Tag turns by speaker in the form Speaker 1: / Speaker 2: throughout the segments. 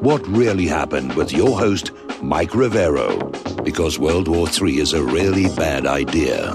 Speaker 1: What really happened with your host, Mike Rivero, because World War III is a really bad idea.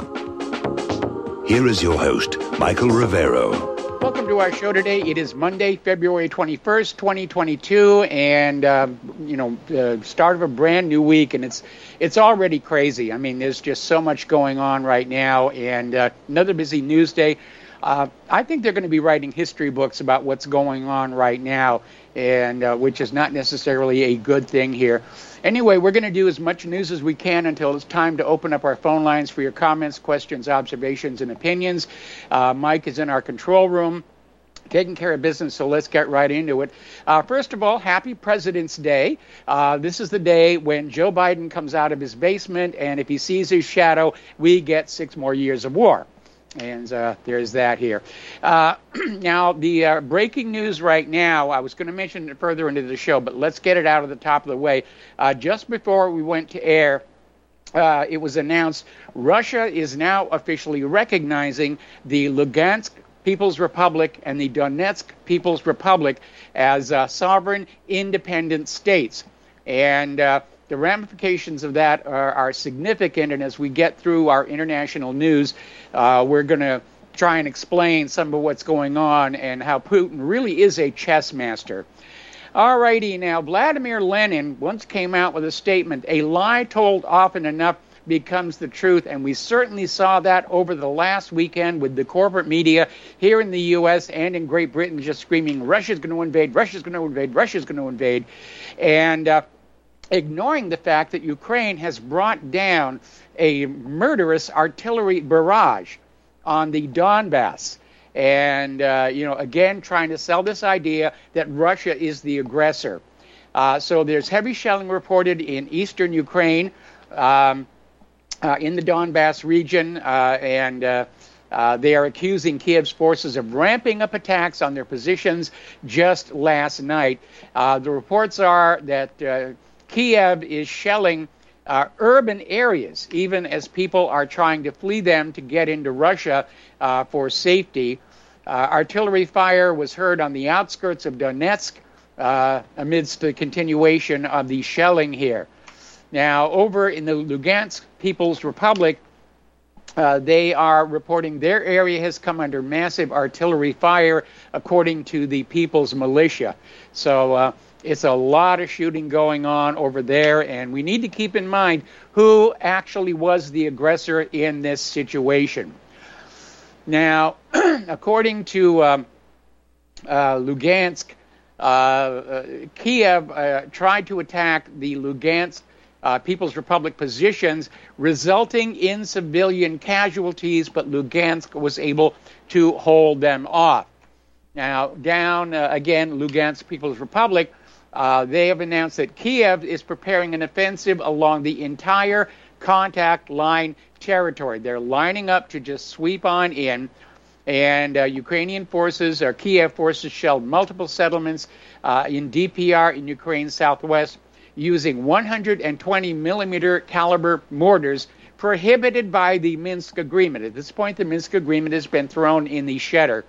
Speaker 1: Here is your host, Michael Rivero.
Speaker 2: Welcome to our show today. It is Monday, February 21st, 2022, and, the start of a brand new week, and it's already crazy. I mean, there's just so much going on right now, and another busy news day. I think they're going to be writing history books about what's going on right now, and which is not necessarily a good thing here. Anyway, we're going to do as much news as we can until it's time to open up our phone lines for your comments, questions, observations, and opinions. Mike is in our control room, taking care of business, so let's get right into it. First of all, happy President's Day. This is the day when Joe Biden comes out of his basement, and if he sees his shadow, we get 6 more years of war. And there's that here. Now, the breaking news right now, I was going to mention it further into the show, but let's get it out of the top of the way. Just before we went to air, it was announced Russia is now officially recognizing the Lugansk People's Republic and the Donetsk People's Republic as sovereign, independent states. And the ramifications of that are significant, and as we get through our international news, we're going to try and explain some of what's going on and how Putin really is a chess master. All righty, now, Vladimir Lenin once came out with a statement, "A lie told often enough becomes the truth," and we certainly saw that over the last weekend with the corporate media here in the U.S. and in Great Britain just screaming, Russia's going to invade, Russia's going to invade, Russia's going to invade, and ignoring the fact that Ukraine has brought down a murderous artillery barrage on the Donbass. And, again, trying to sell this idea that Russia is the aggressor. So there's heavy shelling reported in eastern Ukraine, in the Donbass region, and they are accusing Kiev's forces of ramping up attacks on their positions just last night. The reports are that Kiev is shelling urban areas, even as people are trying to flee them to get into Russia for safety. Artillery fire was heard on the outskirts of Donetsk amidst the continuation of the shelling here. Now, over in the Lugansk People's Republic, they are reporting their area has come under massive artillery fire, according to the People's Militia. So it's a lot of shooting going on over there, and we need to keep in mind who actually was the aggressor in this situation. Now, according to Lugansk, Kiev tried to attack the Lugansk People's Republic positions, resulting in civilian casualties, but Lugansk was able to hold them off. Now, down again, Lugansk People's Republic, they have announced that Kiev is preparing an offensive along the entire contact line territory. They're lining up to just sweep on in, and Ukrainian forces, or Kiev forces, shelled multiple settlements in DPR in Ukraine's southwest using 120 millimeter caliber mortars prohibited by the Minsk Agreement. At this point, the Minsk Agreement has been thrown in the shredder,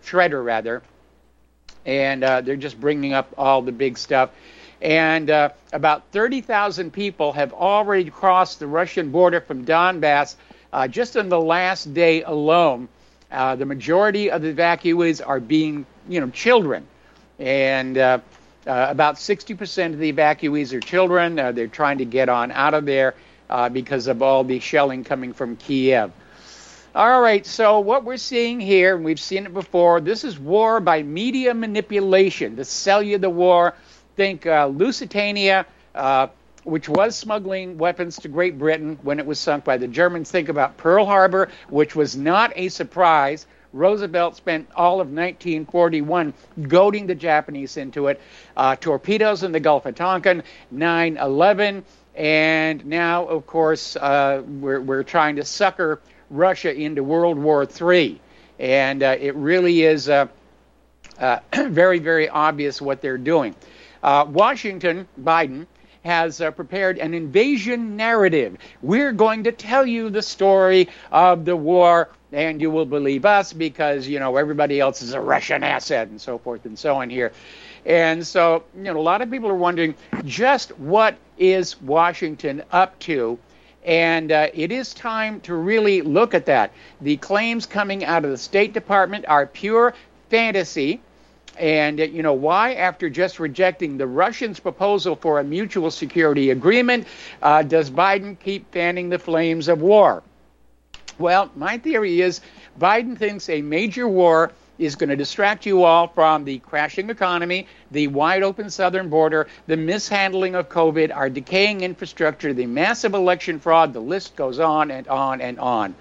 Speaker 2: and they're just bringing up all the big stuff. And about 30,000 people have already crossed the Russian border from Donbass just in the last day alone. The majority of the evacuees are being, children. And about 60% of the evacuees are children. They're trying to get on out of there because of all the shelling coming from Kiev. All right, so what we're seeing here, and we've seen it before, this is war by media manipulation to sell you the war. Think Lusitania, which was smuggling weapons to Great Britain when it was sunk by the Germans. Think about Pearl Harbor, which was not a surprise. Roosevelt spent all of 1941 goading the Japanese into it. Torpedoes in the Gulf of Tonkin, 9/11, and now, of course, we're trying to sucker Russia into World War III. And it really is very, very obvious what they're doing. Washington, Biden, has prepared an invasion narrative. We're going to tell you the story of the war, and you will believe us because, everybody else is a Russian asset and so forth and so on here. And so, a lot of people are wondering just what is Washington up to? And it is time to really look at that. The claims coming out of the State Department are pure fantasy. And, why, after just rejecting the Russians' proposal for a mutual security agreement, does Biden keep fanning the flames of war? Well, my theory is Biden thinks a major war is going to distract you all from the crashing economy, the wide open southern border, the mishandling of COVID, our decaying infrastructure, the massive election fraud. The list goes on and on and on.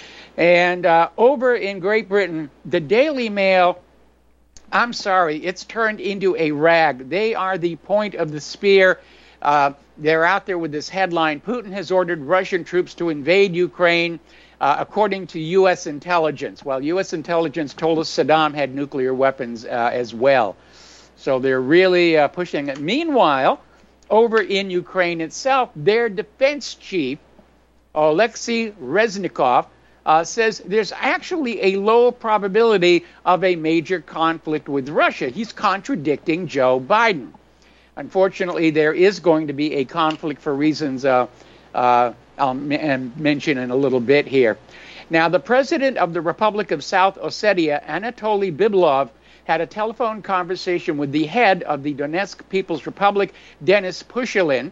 Speaker 2: And over in Great Britain, the Daily Mail, I'm sorry, it's turned into a rag. They are the point of the spear. They're out there with this headline: Putin has ordered Russian troops to invade Ukraine, according to U.S. intelligence. Well, U.S. intelligence told us Saddam had nuclear weapons as well. So they're really pushing it. Meanwhile, over in Ukraine itself, their defense chief, Alexei Reznikov, says there's actually a low probability of a major conflict with Russia. He's contradicting Joe Biden. Unfortunately, there is going to be a conflict for reasons I'll mention in a little bit here. Now, the president of the Republic of South Ossetia, Anatoly Biblov, had a telephone conversation with the head of the Donetsk People's Republic, Denis Pushilin,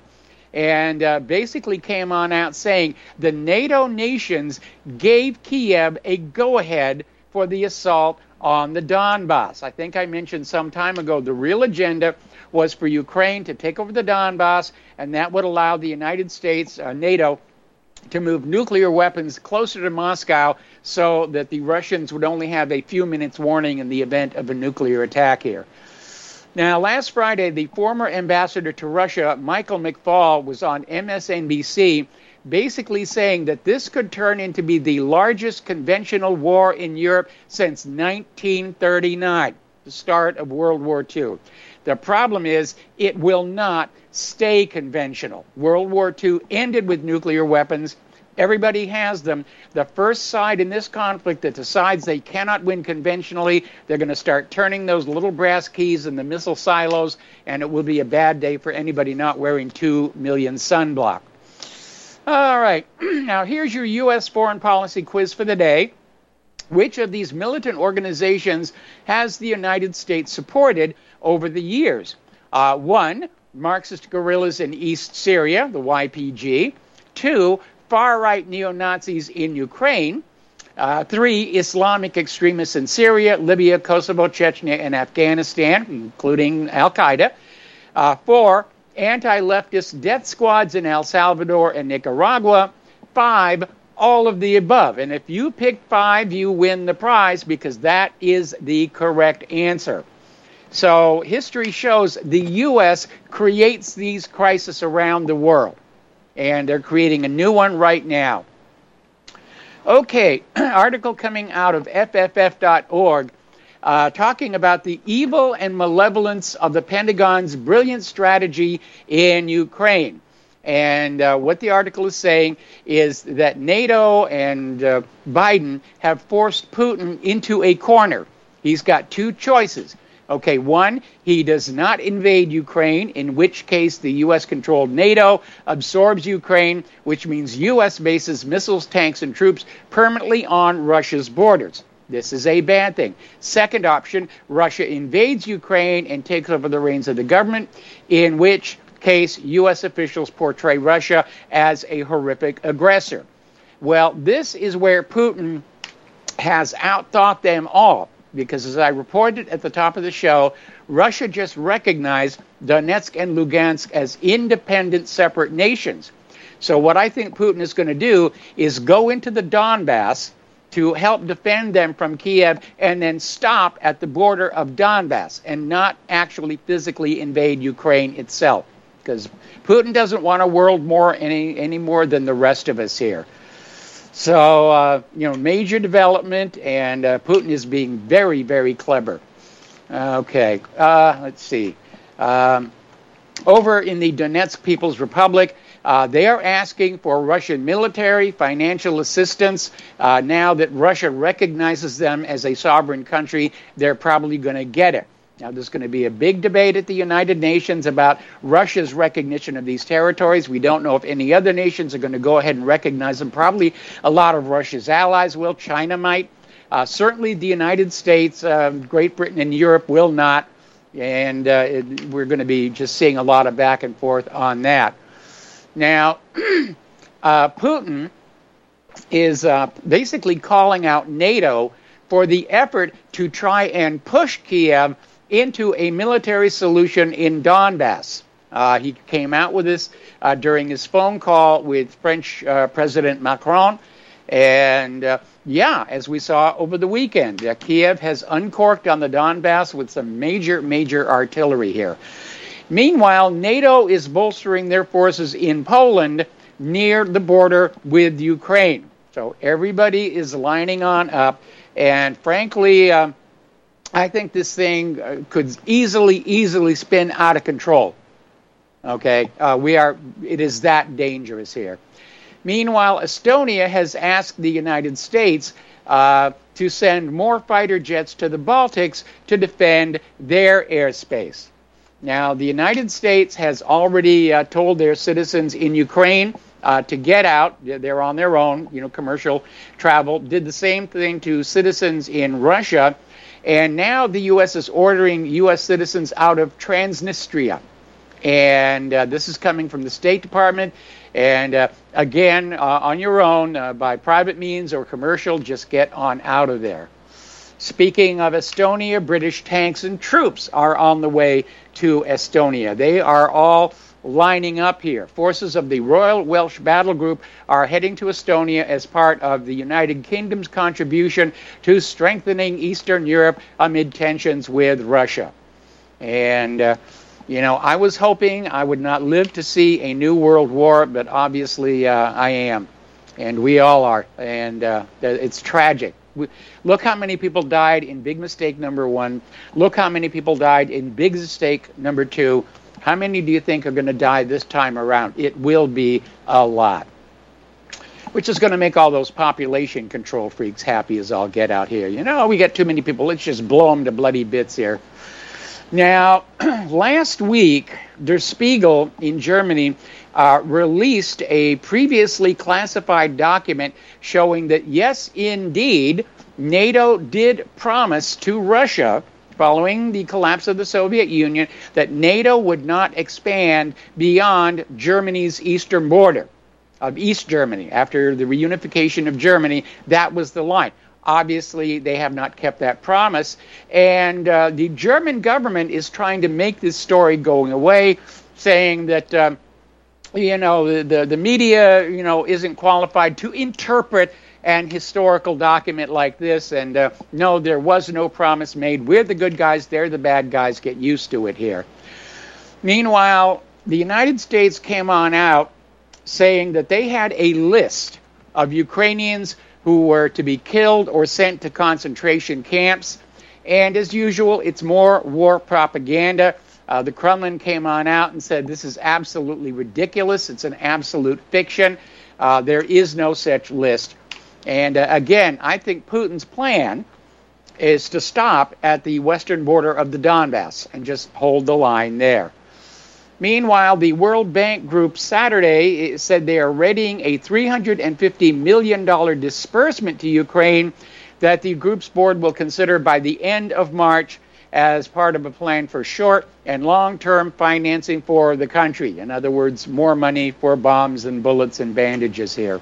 Speaker 2: and basically came on out saying the NATO nations gave Kiev a go-ahead for the assault on the Donbass. I think I mentioned some time ago the real agenda was for Ukraine to take over the Donbass, and that would allow the United States, NATO, to move nuclear weapons closer to Moscow so that the Russians would only have a few minutes warning in the event of a nuclear attack here. Now, last Friday, the former ambassador to Russia, Michael McFaul, was on MSNBC basically saying that this could turn into be the largest conventional war in Europe since 1939, the start of World War II. The problem is it will not stay conventional. World War II ended with nuclear weapons. Everybody has them. The first side in this conflict that decides they cannot win conventionally, they're going to start turning those little brass keys in the missile silos, and it will be a bad day for anybody not wearing 2 million sunblock. All right. Now, here's your U.S. foreign policy quiz for the day. Which of these militant organizations has the United States supported over the years? 1, Marxist guerrillas in East Syria, the YPG. 2, far-right neo-Nazis in Ukraine. 3, Islamic extremists in Syria, Libya, Kosovo, Chechnya, and Afghanistan, including Al-Qaeda. 4, anti-leftist death squads in El Salvador and Nicaragua. 5, all of the above. And if you pick 5, you win the prize because that is the correct answer. So history shows the U.S. creates these crises around the world. And they're creating a new one right now. Okay, article coming out of FFF.org talking about the evil and malevolence of the Pentagon's brilliant strategy in Ukraine. And what the article is saying is that NATO and Biden have forced Putin into a corner. He's got 2 choices. Okay, 1, he does not invade Ukraine, in which case the U.S.-controlled NATO absorbs Ukraine, which means U.S. bases missiles, tanks, and troops permanently on Russia's borders. This is a bad thing. Second option, Russia invades Ukraine and takes over the reins of the government, in which case U.S. officials portray Russia as a horrific aggressor. Well, this is where Putin has outthought them all, because as I reported at the top of the show, Russia just recognized Donetsk and Lugansk as independent, separate nations. So what I think Putin is going to do is go into the Donbass to help defend them from Kiev and then stop at the border of Donbass and not actually physically invade Ukraine itself. Because Putin doesn't want a world war any more than the rest of us here. So, major development, and Putin is being very, very clever. Okay, let's see. Over in the Donetsk People's Republic, they are asking for Russian military, financial assistance. Now that Russia recognizes them as a sovereign country, they're probably going to get it. Now, there's going to be a big debate at the United Nations about Russia's recognition of these territories. We don't know if any other nations are going to go ahead and recognize them. Probably a lot of Russia's allies will. China might. Certainly the United States, Great Britain, and Europe will not. And we're going to be just seeing a lot of back and forth on that. Now, Putin is basically calling out NATO for the effort to try and push Kiev into a military solution in Donbass. He came out with this during his phone call with French President Macron. And, as we saw over the weekend, Kiev has uncorked on the Donbass with some major, major artillery here. Meanwhile, NATO is bolstering their forces in Poland near the border with Ukraine. So everybody is lining on up. And frankly, I think this thing could easily spin out of control. Okay, it is that dangerous here. Meanwhile, Estonia has asked the United States to send more fighter jets to the Baltics to defend their airspace. Now, the United States has already told their citizens in Ukraine to get out. They're on their own, commercial travel. Did the same thing to citizens in Russia. And now the U.S. is ordering U.S. citizens out of Transnistria. And this is coming from the State Department. And again, on your own, by private means or commercial, just get on out of there. Speaking of Estonia, British tanks and troops are on the way to Estonia. They are all lining up here. Forces of the Royal Welsh Battle Group are heading to Estonia as part of the United Kingdom's contribution to strengthening Eastern Europe amid tensions with Russia. And, I was hoping I would not live to see a new world war, but obviously I am. And we all are. And it's tragic. Look how many people died in big mistake number 1. Look how many people died in big mistake number 2. How many do you think are going to die this time around? It will be a lot. Which is going to make all those population control freaks happy as all get out here. We got too many people. Let's just blow them to bloody bits here. Now, last week, Der Spiegel in Germany released a previously classified document showing that, yes, indeed, NATO did promise to Russia, following the collapse of the Soviet Union, that NATO would not expand beyond Germany's eastern border of East Germany. After the reunification of Germany, that was the line. Obviously, they have not kept that promise, and the German government is trying to make this story going away, saying that, the media, isn't qualified to interpret an historical document like this, and no, there was no promise made. We're the good guys, they're the bad guys, get used to it here. Meanwhile, the United States came on out saying that they had a list of Ukrainians who were to be killed or sent to concentration camps. And as usual, it's more war propaganda. The Kremlin came on out and said this is absolutely ridiculous. It's an absolute fiction. There is no such list. And again, I think Putin's plan is to stop at the western border of the Donbass and just hold the line there. Meanwhile, the World Bank Group Saturday said they are readying a $350 million disbursement to Ukraine that the group's board will consider by the end of March as part of a plan for short and long-term financing for the country. In other words, more money for bombs and bullets and bandages here.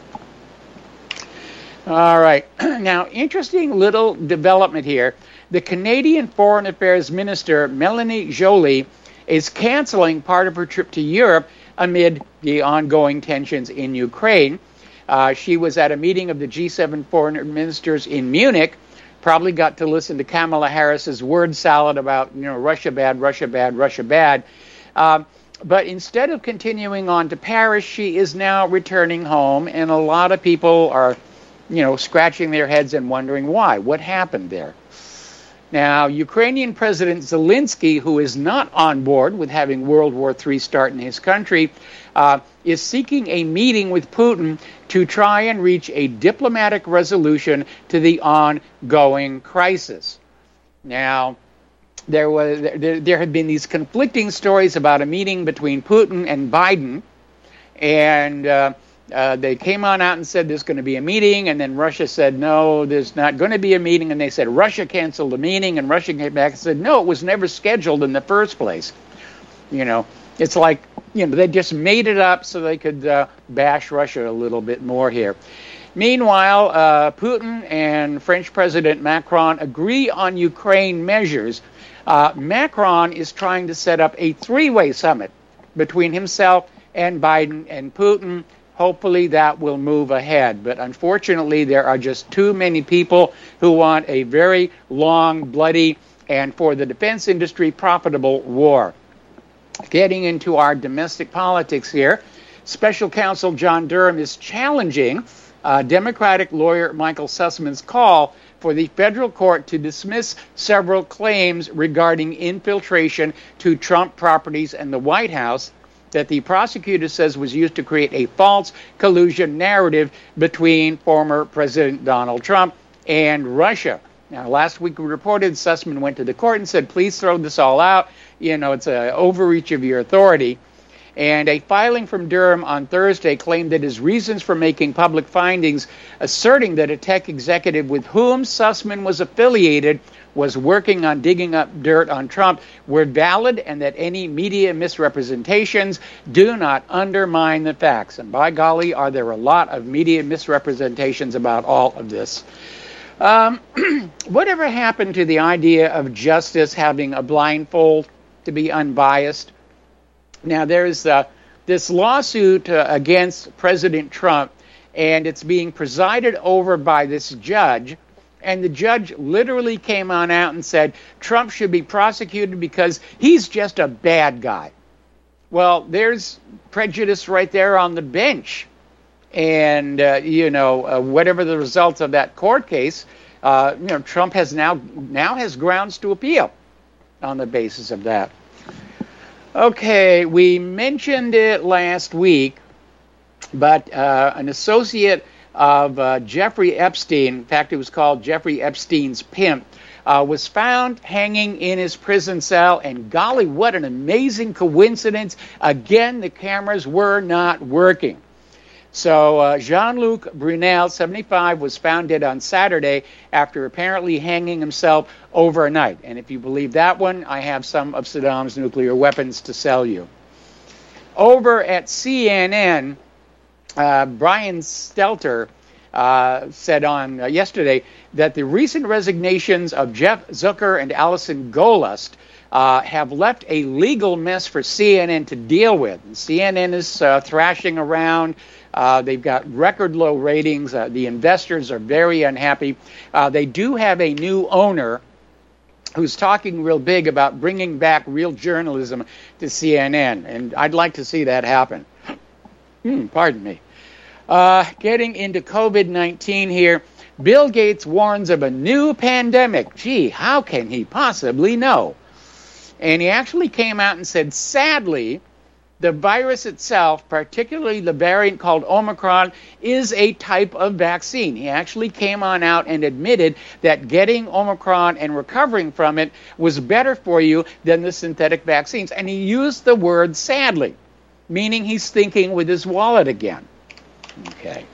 Speaker 2: All right. Now, interesting little development here. The Canadian Foreign Affairs Minister, Melanie Joly, is canceling part of her trip to Europe amid the ongoing tensions in Ukraine. She was at a meeting of the G7 foreign ministers in Munich, probably got to listen to Kamala Harris's word salad about, Russia bad, Russia bad, Russia bad. But instead of continuing on to Paris, she is now returning home, and a lot of people are, scratching their heads and wondering why. What happened there? Now, Ukrainian President Zelensky, who is not on board with having World War III start in his country, is seeking a meeting with Putin to try and reach a diplomatic resolution to the ongoing crisis. Now, there had been these conflicting stories about a meeting between Putin and Biden, and they came on out and said there's going to be a meeting, and then Russia said, no, there's not going to be a meeting, and they said Russia canceled the meeting, and Russia came back and said, no, it was never scheduled in the first place. It's like, they just made it up so they could bash Russia a little bit more here. Meanwhile, Putin and French President Macron agree on Ukraine measures. Macron is trying to set up a three-way summit between himself and Biden and Putin. Hopefully that will move ahead. But unfortunately, there are just too many people who want a very long, bloody, and for the defense industry, profitable war. Getting into our domestic politics here, Special Counsel John Durham is challenging Democratic lawyer Michael Sussman's call for the federal court to dismiss several claims regarding infiltration to Trump properties and the White House that the prosecutor says was used to create a false collusion narrative between former President Donald Trump and Russia. Now, last week we reported Sussman went to the court and said, please throw this all out. It's an overreach of your authority. And a filing from Durham on Thursday claimed that his reasons for making public findings asserting that a tech executive with whom Sussman was affiliated was working on digging up dirt on Trump were valid, and that any media misrepresentations do not undermine the facts. And by golly, are there a lot of media misrepresentations about all of this. Whatever happened to the idea of justice having a blindfold to be unbiased? Now, there's this lawsuit against President Trump, and it's being presided over by this judge. And the judge literally came on out and said Trump should be prosecuted because he's just a bad guy. Well, there's prejudice right there on the bench. And, whatever the results of that court case, Trump has now has grounds to appeal on the basis of that. Okay, we mentioned it last week, but an associate of Jeffrey Epstein, in fact, it was called Jeffrey Epstein's Pimp, was found hanging in his prison cell, and golly, what an amazing coincidence. Again, the cameras were not working. So Jean-Luc Brunel, 75, was found dead on Saturday after apparently hanging himself overnight. And if you believe that one, I have some of Saddam's nuclear weapons to sell you. Over at CNN, Brian Stelter said on yesterday that the recent resignations of Jeff Zucker and Alison Gollust have left a legal mess for CNN to deal with. And CNN is thrashing around. They've got record low ratings. The investors are very unhappy. They do have a new owner who's talking real big about bringing back real journalism to CNN, and I'd like to see that happen. Pardon me. Getting into COVID-19 here, Bill Gates warns of a new pandemic. Gee, how can he possibly know? And he actually came out and said, sadly, the virus itself, particularly the variant called Omicron, is a type of vaccine. He actually came on out and admitted that getting Omicron and recovering from it was better for you than the synthetic vaccines. And he used the word sadly, meaning he's thinking with his wallet again. Okay.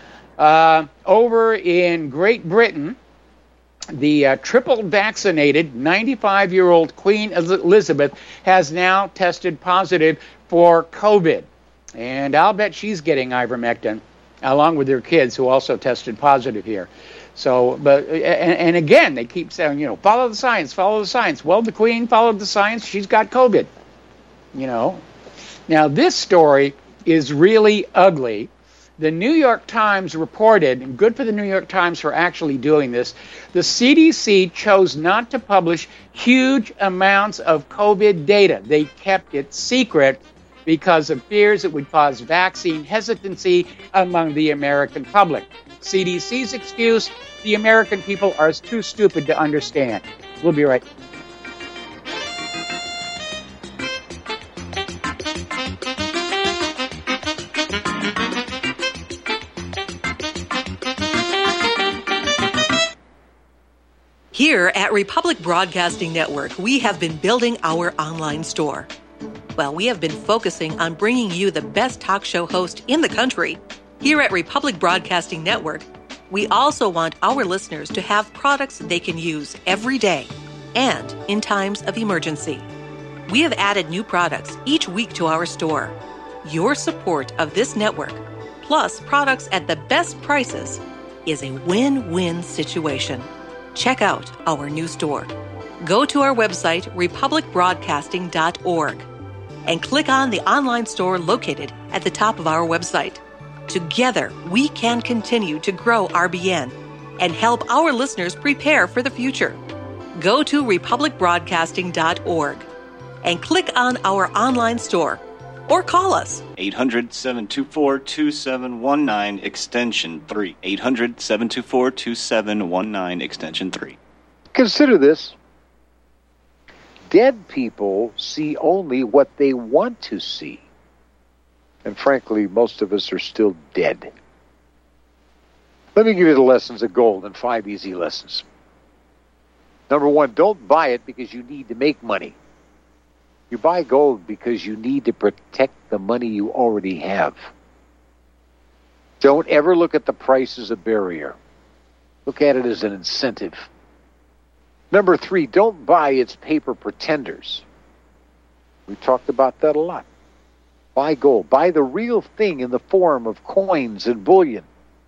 Speaker 2: Over in Great Britain, the triple vaccinated 95-year-old Queen Elizabeth has now tested positive for COVID. And I'll bet she's getting ivermectin, along with her kids who also tested positive here. So, and again, they keep saying, follow the science, follow the science. Well, the Queen followed the science. She's got COVID, Now, this story is really ugly. The New York Times reported, and good for the New York Times for actually doing this, the CDC chose not to publish huge amounts of COVID data. They kept it secret because of fears it would cause vaccine hesitancy among the American public. CDC's excuse, the American people are too stupid to understand. We'll be right back.
Speaker 3: Here at Republic Broadcasting Network, we have been building our online store. Well, we have been focusing on bringing you the best talk show host in the country. Here at Republic Broadcasting Network, we also want our listeners to have products they can use every day and in times of emergency. We have added new products each week to our store. Your support of this network, plus products at the best prices, is a win-win situation. Check out our new store. Go to our website, republicbroadcasting.org, and click on the online store located at the top of our website. Together, we can continue to grow RBN and help our listeners prepare for the future. Go to republicbroadcasting.org and click on our online store or call us.
Speaker 4: 800-724-2719, extension 3. 800-724-2719, extension 3.
Speaker 5: Consider this. Dead people see only what they want to see. And frankly, most of us are still dead. Let me give you the lessons of gold in 5 easy lessons. Number 1, don't buy it because you need to make money. You buy gold because you need to protect the money you already have. Don't ever look at the price as a barrier. Look at it as an incentive. Number 3, don't buy its paper pretenders. We talked about that a lot. Buy gold. Buy the real thing in the form of coins and bullion.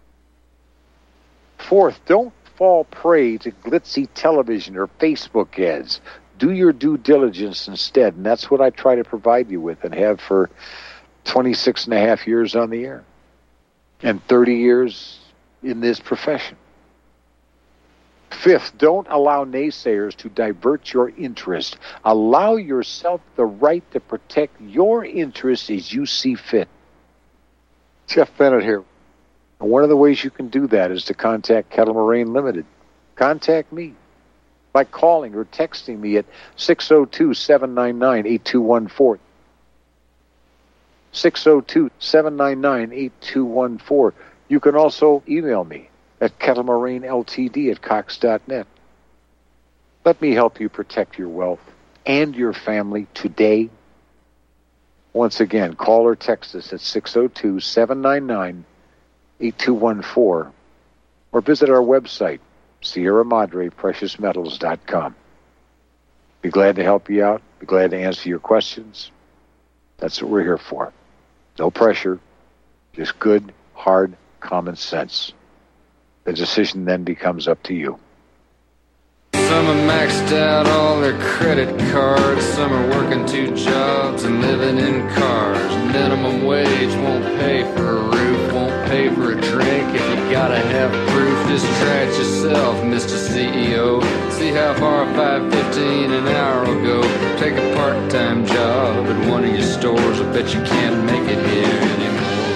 Speaker 5: 4th, don't fall prey to glitzy television or Facebook ads. Do your due diligence instead, and that's what I try to provide you with and have for 26 and a half years on the air and 30 years in this profession. 5th, don't allow naysayers to divert your interest. Allow yourself the right to protect your interests as you see fit. Jeff Bennett here. And one of the ways you can do that is to contact Kettle Moraine Limited. Contact me by calling or texting me at 602-799-8214. 602-799-8214. You can also email me at kettlemoraineLTD@cox.net. Let me help you protect your wealth and your family today. Once again, call or text us at 602-799-8214 or visit our website, SierraMadrePreciousMetals.com. Be glad to help you out. Be glad to answer your questions. That's what we're here for. No pressure, just good, hard, common sense. The decision then becomes up to you.
Speaker 6: Some have maxed out all their credit cards. Some are working 2 jobs and living in cars. Minimum wage won't pay for a roof, won't pay for a drink. If you gotta have proof, just try it yourself, Mr. CEO. See how far $5.15 an hour will go. Take a part-time job at one of your stores. I bet you can't make it here anymore.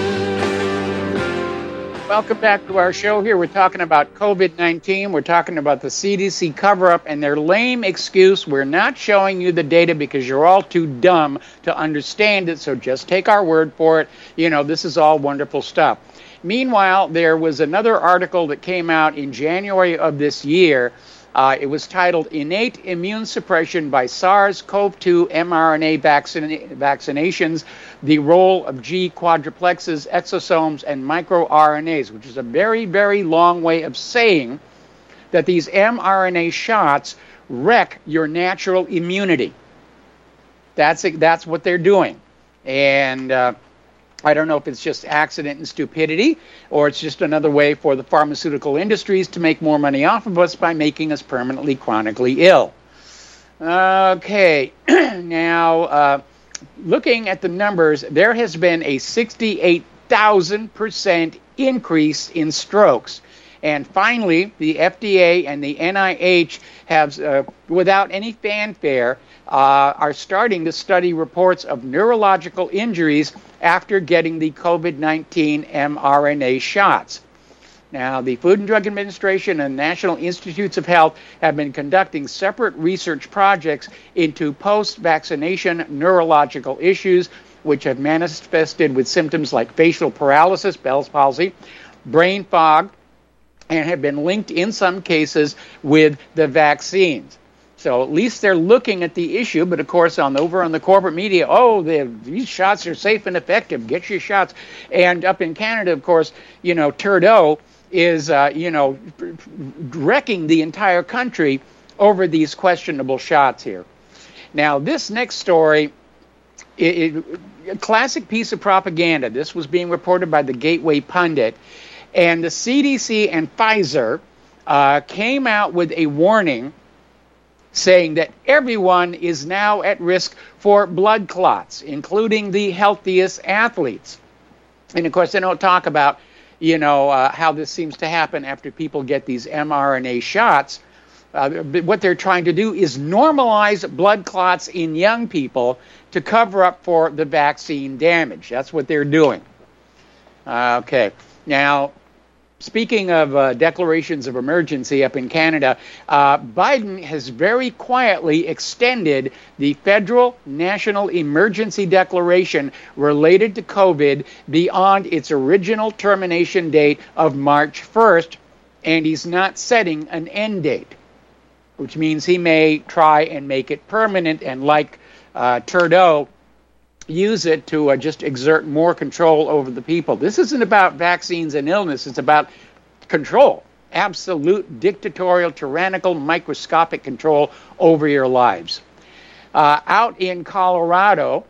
Speaker 2: Welcome back to our show. Here we're talking about COVID-19. We're talking about the CDC cover-up and their lame excuse. We're not showing you the data because you're all too dumb to understand it, so just take our word for it. You know, this is all wonderful stuff. Meanwhile, there was another article that came out in January of this year. It was titled Innate Immune Suppression by SARS-CoV-2 mRNA Vaccinations, the Role of G Quadruplexes, Exosomes, and MicroRNAs, which is a very, very long way of saying that these mRNA shots wreck your natural immunity. That's what they're doing. And I don't know if it's just accident and stupidity or it's just another way for the pharmaceutical industries to make more money off of us by making us permanently, chronically ill. Okay, now looking at the numbers, there has been a 68,000% increase in strokes. And finally, the FDA and the NIH have, without any fanfare, are starting to study reports of neurological injuries after getting the COVID-19 mRNA shots. Now, the Food and Drug Administration and National Institutes of Health have been conducting separate research projects into post-vaccination neurological issues, which have manifested with symptoms like facial paralysis, Bell's palsy, brain fog, and have been linked in some cases with the vaccines. So at least they're looking at the issue, but of course over on the corporate media, these shots are safe and effective, get your shots. And up in Canada, of course, Trudeau is, wrecking the entire country over these questionable shots here. Now, this next story, a classic piece of propaganda. This was being reported by the Gateway Pundit. And the CDC and Pfizer came out with a warning saying that everyone is now at risk for blood clots, including the healthiest athletes. And of course, they don't talk about, how this seems to happen after people get these mRNA shots. What they're trying to do is normalize blood clots in young people to cover up for the vaccine damage. That's what they're doing. Okay. Now, speaking of declarations of emergency up in Canada, Biden has very quietly extended the federal national emergency declaration related to COVID beyond its original termination date of March 1st, and he's not setting an end date, which means he may try and make it permanent and, like Trudeau, use it to just exert more control over the people. This isn't about vaccines and illness. It's about control, absolute dictatorial, tyrannical, microscopic control over your lives. Out in Colorado,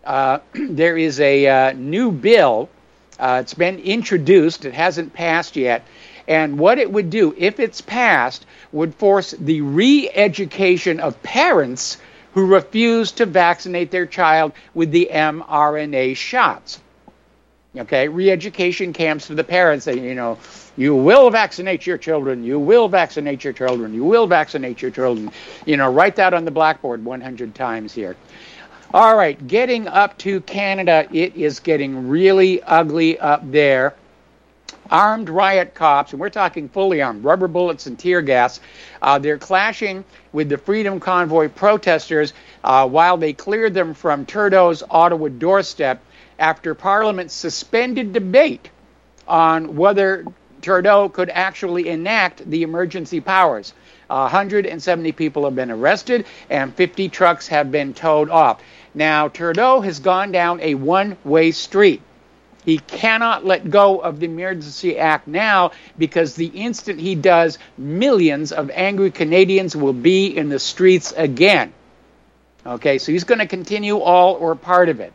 Speaker 2: there is a new bill. It's been introduced. It hasn't passed yet. And what it would do, if it's passed, would force the re-education of parents who refuse to vaccinate their child with the mRNA shots. Okay, re-education camps for the parents that, you will vaccinate your children, you will vaccinate your children, you will vaccinate your children. Write that on the blackboard 100 times here. All right, getting up to Canada, it is getting really ugly up there. Armed riot cops, and we're talking fully armed, rubber bullets and tear gas, they're clashing with the Freedom Convoy protesters while they cleared them from Trudeau's Ottawa doorstep after Parliament suspended debate on whether Trudeau could actually enact the emergency powers. 170 people have been arrested and 50 trucks have been towed off. Now, Trudeau has gone down a one-way street. He cannot let go of the Emergency Act now because the instant he does, millions of angry Canadians will be in the streets again. Okay, so he's going to continue all or part of it.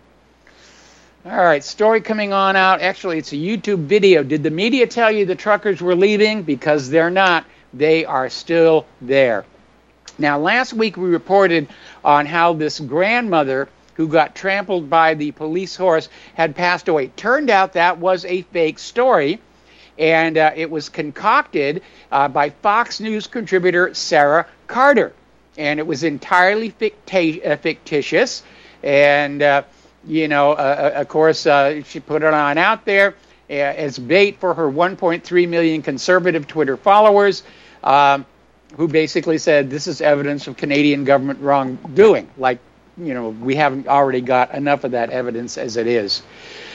Speaker 2: All right, story coming on out. Actually, it's a YouTube video. Did the media tell you the truckers were leaving? Because they're not. They are still there. Now, last week we reported on how this grandmother who got trampled by the police horse had passed away. Turned out that was a fake story, and it was concocted by Fox News contributor Sarah Carter. And it was entirely fictitious, and of course, she put it on out there as bait for her 1.3 million conservative Twitter followers, who basically said this is evidence of Canadian government wrongdoing. Like, we haven't already got enough of that evidence as it is.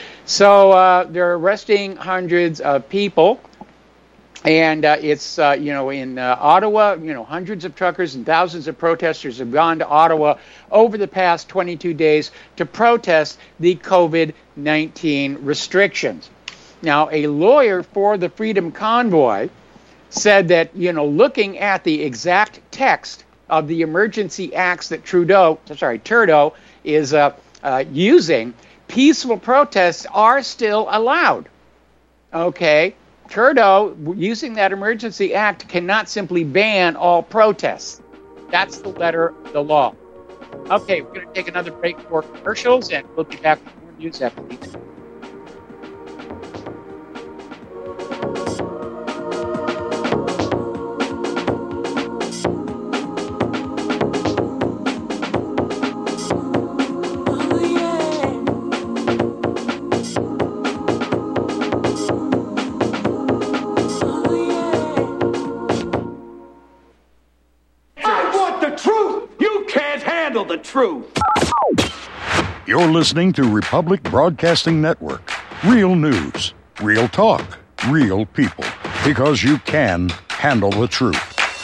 Speaker 2: So they're arresting hundreds of people. And it's, in Ottawa, hundreds of truckers and thousands of protesters have gone to Ottawa over the past 22 days to protest the COVID-19 restrictions. Now, a lawyer for the Freedom Convoy said that, looking at the exact text of the emergency acts that Trudeau is using, peaceful protests are still allowed. Okay? Trudeau, using that emergency act, cannot simply ban all protests. That's the letter of the law. Okay, we're going to take another break for commercials, and we'll be back with more news after these.
Speaker 7: Truth.
Speaker 8: You're listening to Republic Broadcasting Network. Real news, real talk, real people. Because you can handle the truth.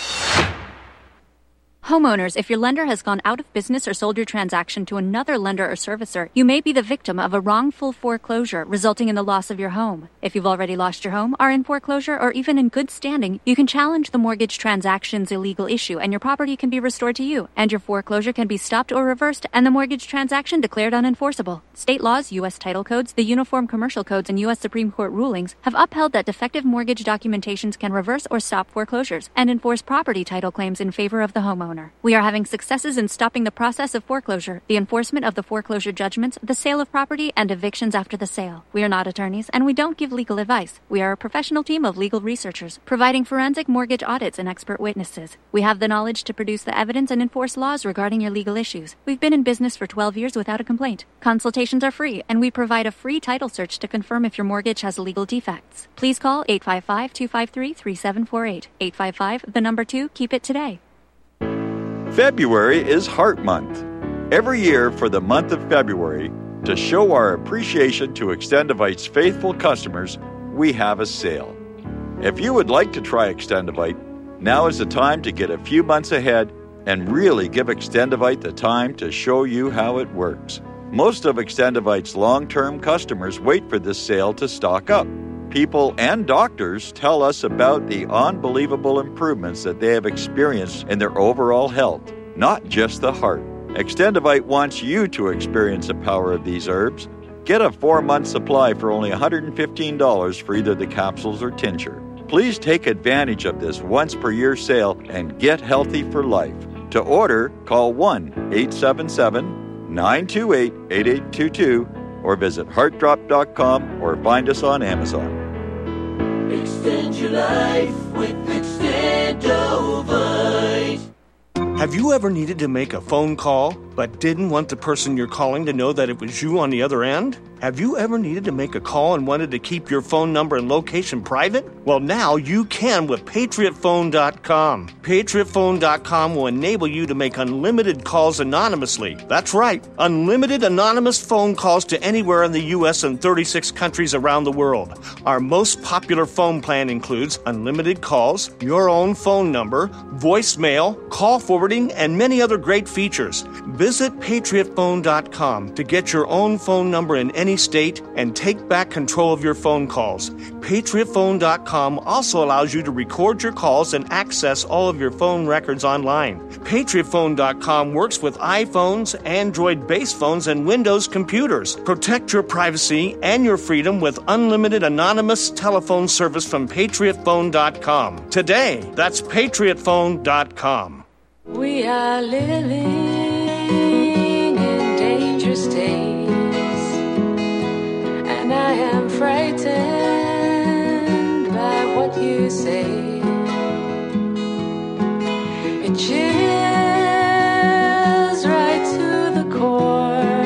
Speaker 7: Homeowners, if your lender has gone out of business or sold your transaction to another lender or servicer, you may be the victim of a wrongful foreclosure, resulting in the loss of your home. If you've already lost your home, are in foreclosure, or even in good standing, you can challenge the mortgage transaction's illegal issue, and your property can be restored to you, and your foreclosure can be stopped or reversed, and the mortgage transaction declared unenforceable. State laws, U.S. title codes, the Uniform Commercial Codes, and U.S. Supreme Court rulings have upheld that defective mortgage documentations can reverse or stop foreclosures and enforce property title claims in favor of the homeowner. We are having successes in stopping the process of foreclosure, the enforcement of the foreclosure judgments, the sale of property, and evictions after the sale. We are not attorneys, and we don't give legal advice. We are a professional team of legal researchers, providing forensic mortgage audits and expert witnesses. We have the knowledge to produce the evidence and enforce laws regarding your legal issues. We've been in business for 12 years without a complaint. Consultations are free, and we provide a free title search to confirm if your mortgage has legal defects. Please call 855-253-3748. 855, 2, keep it today.
Speaker 9: February is Heart Month. Every year for the month of February, to show our appreciation to Extendivite's faithful customers, we have a sale. If you would like to try Extendivite, now is the time to get a few months ahead and really give Extendivite the time to show you how it works. Most of Extendivite's long-term customers wait for this sale to stock up. People and doctors tell us about the unbelievable improvements that they have experienced in their overall health, not just the heart. Extendivite wants you to experience the power of these herbs. Get a 4-month supply for only $115 for either the capsules or tincture. Please take advantage of this once-per-year sale and get healthy for life. To order, call 1-877-928-8822 or visit heartdrop.com or find us on Amazon.
Speaker 10: Extend your life with Extendovite.
Speaker 11: Have you ever needed to make a phone call but didn't want the person you're calling to know that it was you on the other end? Have you ever needed to make a call and wanted to keep your phone number and location private? Well, now you can with PatriotPhone.com. PatriotPhone.com will enable you to make unlimited calls anonymously. That's right, unlimited anonymous phone calls to anywhere in the U.S. and 36 countries around the world. Our most popular phone plan includes unlimited calls, your own phone number, voicemail, call forwarding, and many other great features. Visit PatriotPhone.com to get your own phone number in any state and take back control of your phone calls. PatriotPhone.com also allows you to record your calls and access all of your phone records online. PatriotPhone.com works with iPhones, Android-based phones, and Windows computers. Protect your privacy and your freedom with unlimited anonymous telephone service from PatriotPhone.com. Today, that's PatriotPhone.com.
Speaker 10: We are living in dangerous days, and I am frightened by what you say. It chills right to the core.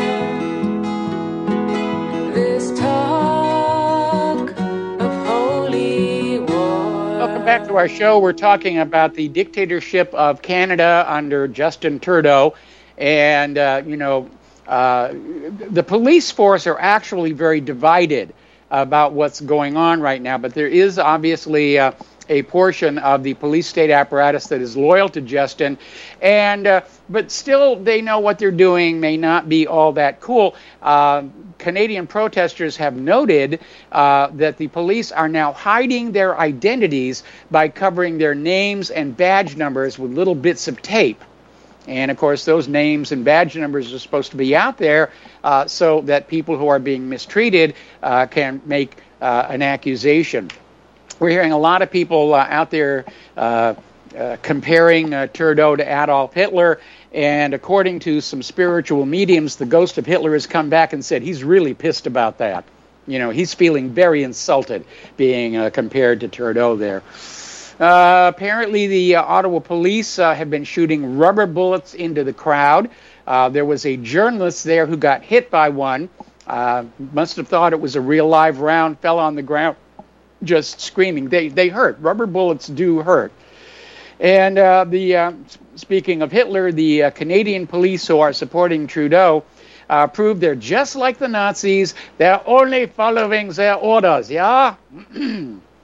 Speaker 10: This talk of holy war.
Speaker 2: Welcome back to our show. We're talking about the dictatorship of Canada under Justin Trudeau. And, the police force are actually very divided about what's going on right now. But there is obviously a portion of the police state apparatus that is loyal to Justin. And but still, they know what they're doing may not be all that cool. Canadian protesters have noted that the police are now hiding their identities by covering their names and badge numbers with little bits of tape. And, of course, those names and badge numbers are supposed to be out there so that people who are being mistreated can make an accusation. We're hearing a lot of people out there comparing Trudeau to Adolf Hitler. And according to some spiritual mediums, the ghost of Hitler has come back and said he's really pissed about that. You know, he's feeling very insulted being compared to Trudeau there. Apparently, the Ottawa police have been shooting rubber bullets into the crowd. There was a journalist there who got hit by one. Must have thought it was a real live round, fell on the ground just screaming. They hurt. Rubber bullets do hurt. And speaking of Hitler, the Canadian police who are supporting Trudeau proved they're just like the Nazis. They're only following their orders, yeah?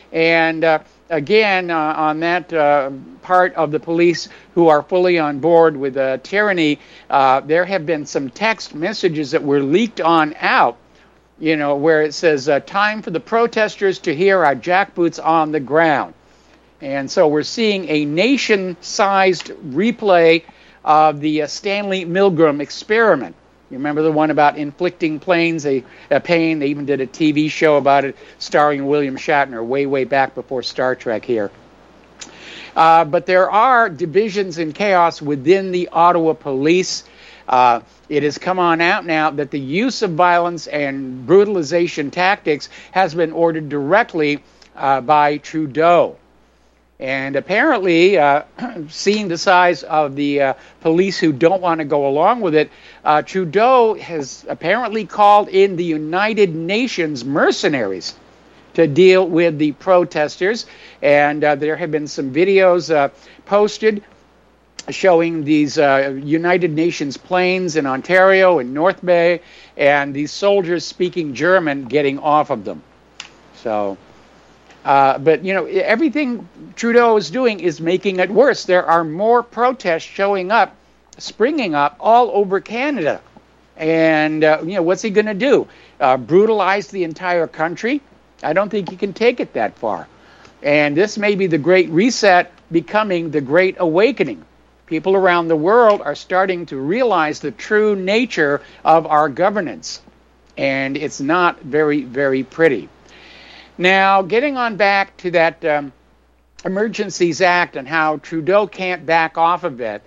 Speaker 2: And again, on that part of the police who are fully on board with tyranny, there have been some text messages that were leaked on out, where it says, time for the protesters to hear our jackboots on the ground. And so we're seeing a nation-sized replay of the Stanley Milgram experiment. You remember the one about inflicting planes a pain? They even did a TV show about it starring William Shatner way back before Star Trek here. But there are divisions and chaos within the Ottawa police. It has come on out now that the use of violence and brutalization tactics has been ordered directly by Trudeau. And apparently, seeing the size of the police who don't want to go along with it, Trudeau has apparently called in the United Nations mercenaries to deal with the protesters. And there have been some videos posted showing these United Nations planes in Ontario and North Bay, and these soldiers speaking German getting off of them. So... but, everything Trudeau is doing is making it worse. There are more protests springing up all over Canada. And, what's he going to do? Brutalize the entire country? I don't think he can take it that far. And this may be the Great Reset becoming the Great Awakening. People around the world are starting to realize the true nature of our governance. And it's not very, very pretty. Now, getting on back to that Emergencies Act and how Trudeau can't back off of it,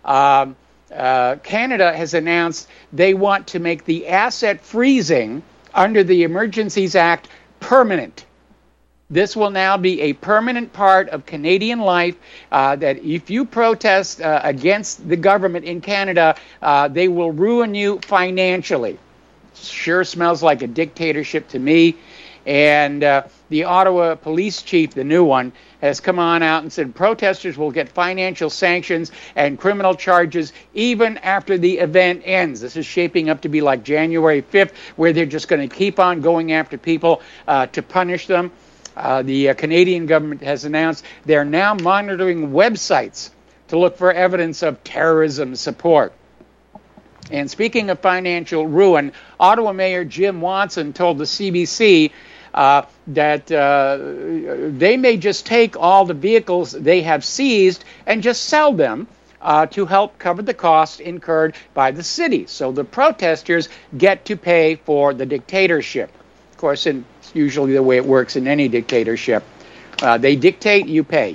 Speaker 2: Canada has announced they want to make the asset freezing under the Emergencies Act permanent. This will now be a permanent part of Canadian life, that if you protest against the government in Canada, they will ruin you financially. Sure smells like a dictatorship to me. And the Ottawa police chief, the new one, has come on out and said protesters will get financial sanctions and criminal charges even after the event ends. This is shaping up to be like January 5th, where they're just going to keep on going after people to punish them. The Canadian government has announced they're now monitoring websites to look for evidence of terrorism support. And speaking of financial ruin, Ottawa Mayor Jim Watson told the CBC that they may just take all the vehicles they have seized and just sell them to help cover the costs incurred by the city. So the protesters get to pay for the dictatorship. Of course, it's usually the way it works in any dictatorship. They dictate, you pay.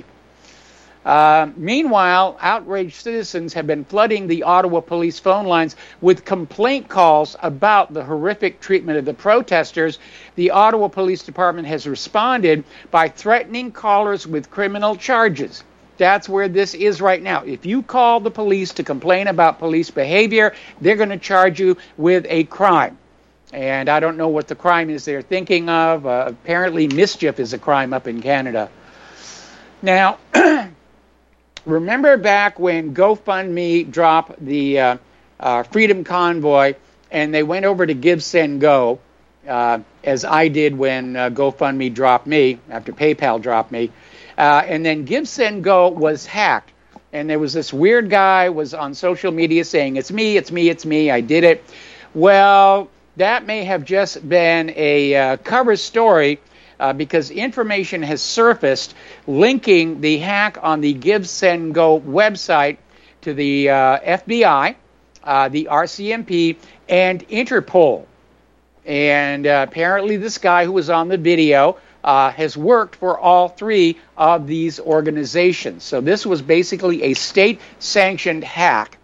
Speaker 2: Meanwhile, outraged citizens have been flooding the Ottawa police phone lines with complaint calls about the horrific treatment of the protesters. The Ottawa Police Department has responded by threatening callers with criminal charges. That's where this is right now. If you call the police to complain about police behavior, they're going to charge you with a crime. And I don't know what the crime is they're thinking of. Apparently mischief is a crime up in Canada. Now... remember back when GoFundMe dropped the Freedom Convoy and they went over to GiveSendGo, as I did when GoFundMe dropped me, after PayPal dropped me. And then GiveSendGo was hacked. And there was this weird guy was on social media saying, it's me, I did it. Well, that may have just been a cover story because information has surfaced linking the hack on the GiveSendGo website to the FBI, the RCMP, and Interpol. And apparently this guy who was on the video has worked for all three of these organizations. So this was basically a state-sanctioned hack.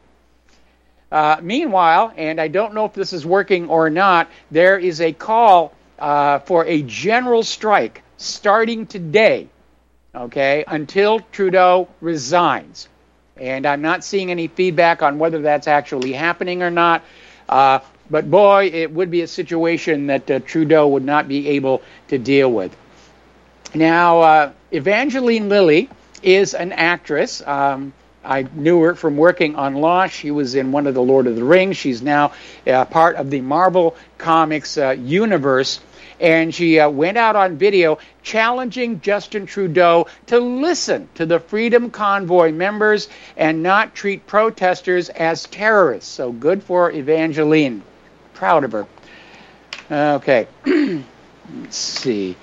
Speaker 2: Meanwhile, and I don't know if this is working or not, there is a call for a general strike starting today, okay, until Trudeau resigns. And I'm not seeing any feedback on whether that's actually happening or not. But boy, it would be a situation that Trudeau would not be able to deal with. Now, Evangeline Lilly is an actress. I knew her from working on Lost. She was in one of the Lord of the Rings. She's now part of the Marvel Comics universe. And she went out on video challenging Justin Trudeau to listen to the Freedom Convoy members and not treat protesters as terrorists. So good for Evangeline. Proud of her. Okay. Let's see.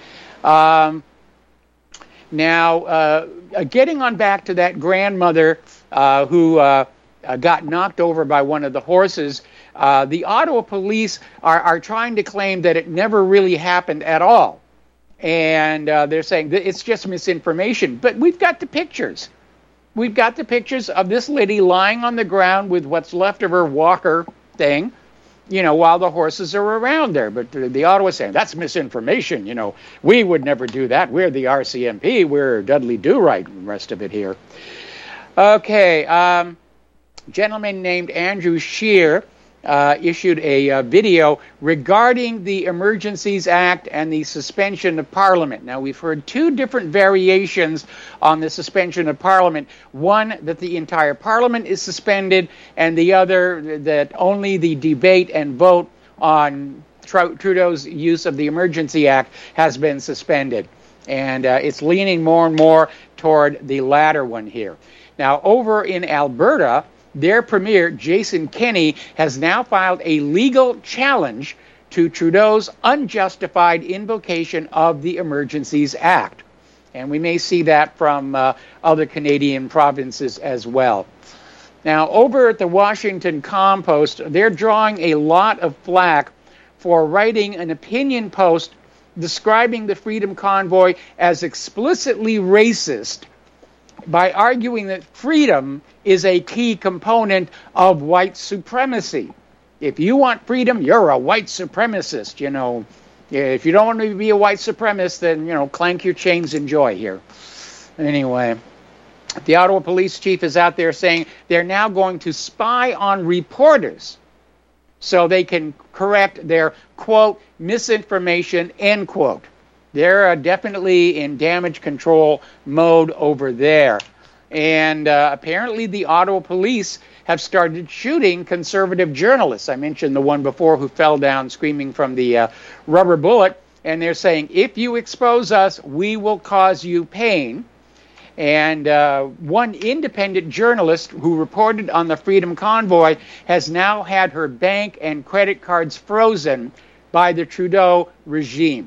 Speaker 2: Now, getting on back to that grandmother who got knocked over by one of the horses, the Ottawa police are trying to claim that it never really happened at all. And they're saying that it's just misinformation. But we've got the pictures. We've got the pictures of this lady lying on the ground with what's left of her walker thing, while the horses are around there. But the Ottawa saying, that's misinformation, we would never do that. We're the RCMP, we're Dudley Do-Right, and the rest of it here. Okay, gentleman named Andrew Scheer issued a video regarding the Emergencies Act and the suspension of Parliament. Now, we've heard two different variations on the suspension of Parliament. One, that the entire Parliament is suspended, and the other, that only the debate and vote on Trudeau's use of the Emergency Act has been suspended. And it's leaning more and more toward the latter one here. Now, over in Alberta, their premier, Jason Kenney, has now filed a legal challenge to Trudeau's unjustified invocation of the Emergencies Act. And we may see that from other Canadian provinces as well. Now, over at the Washington Compost, they're drawing a lot of flack for writing an opinion post describing the Freedom Convoy as explicitly racist by arguing that freedom is a key component of white supremacy. If you want freedom, you're a white supremacist, If you don't want to be a white supremacist, then, clank your chains and joy here. Anyway, the Ottawa police chief is out there saying they're now going to spy on reporters so they can correct their, quote, misinformation, end quote. They're definitely in damage control mode over there. And apparently the Ottawa police have started shooting conservative journalists. I mentioned the one before who fell down screaming from the rubber bullet. And they're saying, if you expose us, we will cause you pain. And one independent journalist who reported on the Freedom Convoy has now had her bank and credit cards frozen by the Trudeau regime.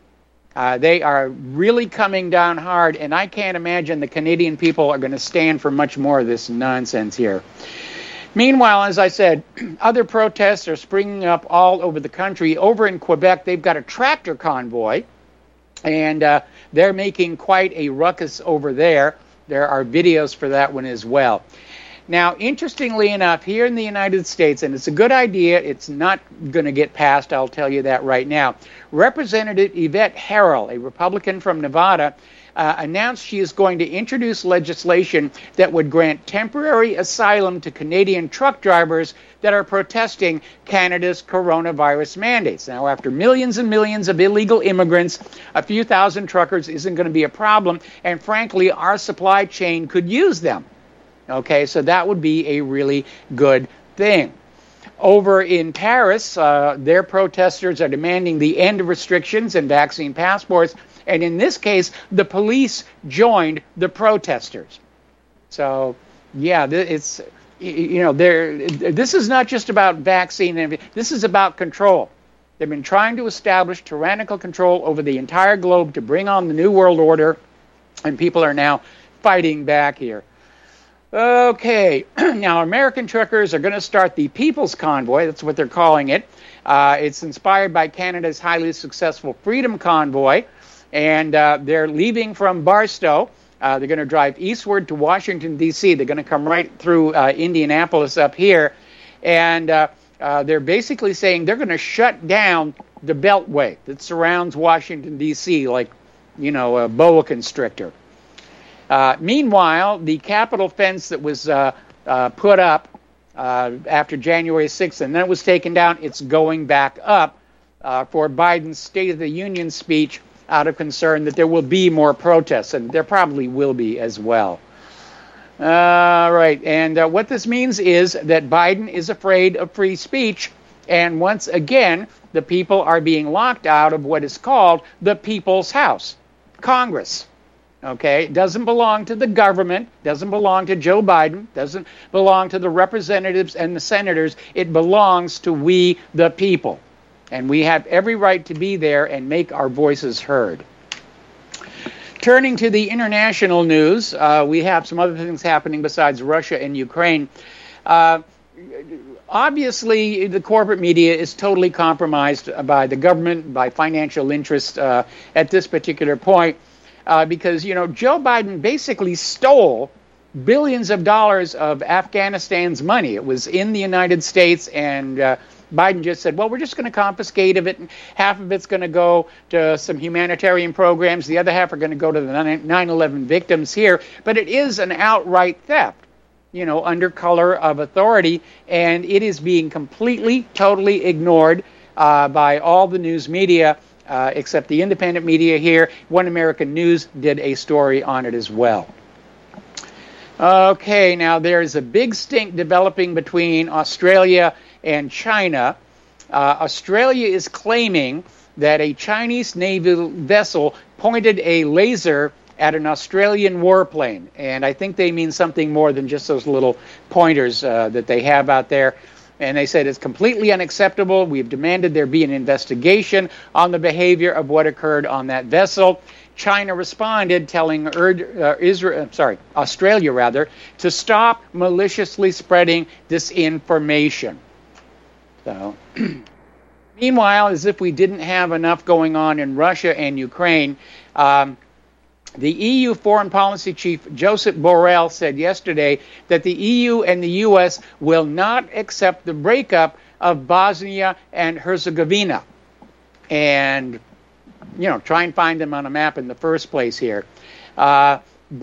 Speaker 2: They are really coming down hard, and I can't imagine the Canadian people are going to stand for much more of this nonsense here. Meanwhile, as I said, other protests are springing up all over the country. Over in Quebec, they've got a tractor convoy, and they're making quite a ruckus over there. There are videos for that one as well. Now, interestingly enough, here in the United States, and it's a good idea, it's not going to get passed, I'll tell you that right now. Representative Yvette Harrell, a Republican from Nevada, announced she is going to introduce legislation that would grant temporary asylum to Canadian truck drivers that are protesting Canada's coronavirus mandates. Now, after millions and millions of illegal immigrants, a few thousand truckers isn't going to be a problem, and frankly, our supply chain could use them. Okay, so that would be a really good thing. Over in Paris, their protesters are demanding the end of restrictions and vaccine passports, and in this case, the police joined the protesters. So, yeah, this is not just about vaccine, this is about control. They've been trying to establish tyrannical control over the entire globe to bring on the New World Order, and people are now fighting back here. Okay, now American truckers are going to start the People's Convoy. That's what they're calling it. It's inspired by Canada's highly successful Freedom Convoy, and they're leaving from Barstow. They're going to drive eastward to Washington, D.C. They're going to come right through Indianapolis up here, and they're basically saying they're going to shut down the Beltway that surrounds Washington, D.C., like, a boa constrictor. Meanwhile, the Capitol fence that was put up after January 6th and then it was taken down, it's going back up for Biden's State of the Union speech out of concern that there will be more protests, and there probably will be as well. Right. And what this means is that Biden is afraid of free speech. And once again, the people are being locked out of what is called the People's House, Congress. Okay, it doesn't belong to the government, doesn't belong to Joe Biden, doesn't belong to the representatives and the senators. It belongs to we, the people. And we have every right to be there and make our voices heard. Turning to the international news, we have some other things happening besides Russia and Ukraine. Obviously, the corporate media is totally compromised by the government, by financial interest at this particular point. Because, Joe Biden basically stole billions of dollars of Afghanistan's money. It was in the United States, and Biden just said, well, we're just going to confiscate of it, and half of it's going to go to some humanitarian programs. The other half are going to go to the 9/11 victims here. But it is an outright theft, under color of authority, and it is being completely, totally ignored by all the news media. Except the independent media here. One American News did a story on it as well. Okay, now there's a big stink developing between Australia and China. Australia is claiming that a Chinese naval vessel pointed a laser at an Australian warplane. And I think they mean something more than just those little pointers that they have out there. And they said it's completely unacceptable. We've demanded there be an investigation on the behavior of what occurred on that vessel. China responded, telling Australia to stop maliciously spreading disinformation. So, meanwhile, as if we didn't have enough going on in Russia and Ukraine, the EU Foreign Policy Chief Josep Borrell said yesterday that the EU and the U.S. will not accept the breakup of Bosnia and Herzegovina. And, try and find them on a map in the first place here. But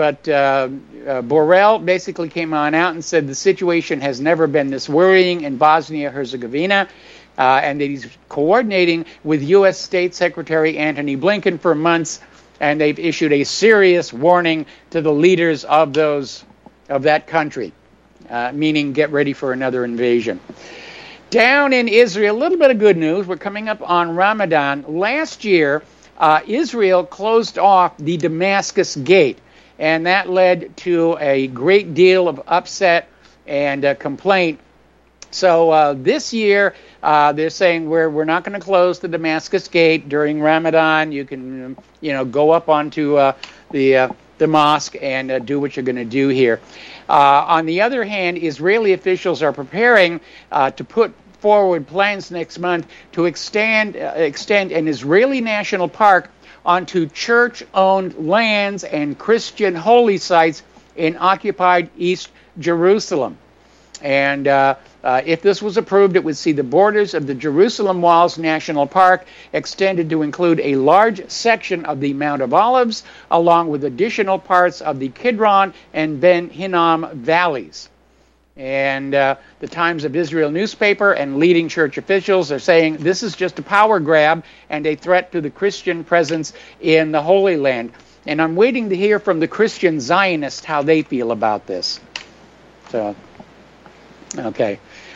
Speaker 2: Borrell basically came on out and said the situation has never been this worrying in Bosnia-Herzegovina. And that he's coordinating with U.S. State Secretary Antony Blinken for months. And they've issued a serious warning to the leaders of that country, meaning get ready for another invasion. Down in Israel, a little bit of good news. We're coming up on Ramadan. Last year, Israel closed off the Damascus Gate, and that led to a great deal of upset and complaint. So this year, they're saying we're not going to close the Damascus Gate during Ramadan. You can, go up onto the mosque and do what you're going to do here. On the other hand, Israeli officials are preparing to put forward plans next month to extend an Israeli national park onto church-owned lands and Christian holy sites in occupied East Jerusalem. And if this was approved, it would see the borders of the Jerusalem Walls National Park extended to include a large section of the Mount of Olives, along with additional parts of the Kidron and Ben Hinnom valleys. And the Times of Israel newspaper and leading church officials are saying this is just a power grab and a threat to the Christian presence in the Holy Land. And I'm waiting to hear from the Christian Zionists how they feel about this. So, okay.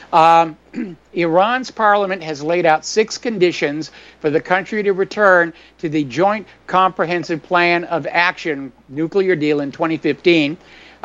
Speaker 2: Iran's parliament has laid out 6 conditions for the country to return to the Joint Comprehensive Plan of Action nuclear deal in 2015,